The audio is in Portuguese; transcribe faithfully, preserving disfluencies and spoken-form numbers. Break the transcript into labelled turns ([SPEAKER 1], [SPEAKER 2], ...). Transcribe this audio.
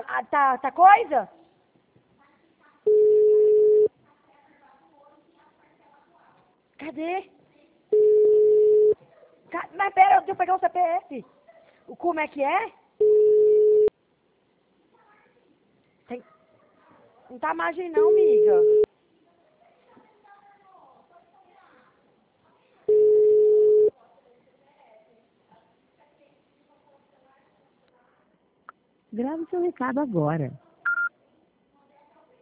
[SPEAKER 1] ah, tá, tá coisa? Cadê? Ca- Mas pera, eu tenho que pegar o C P F. O como é que é? Tem... Não tá margem não, amiga.
[SPEAKER 2] Grave seu recado agora.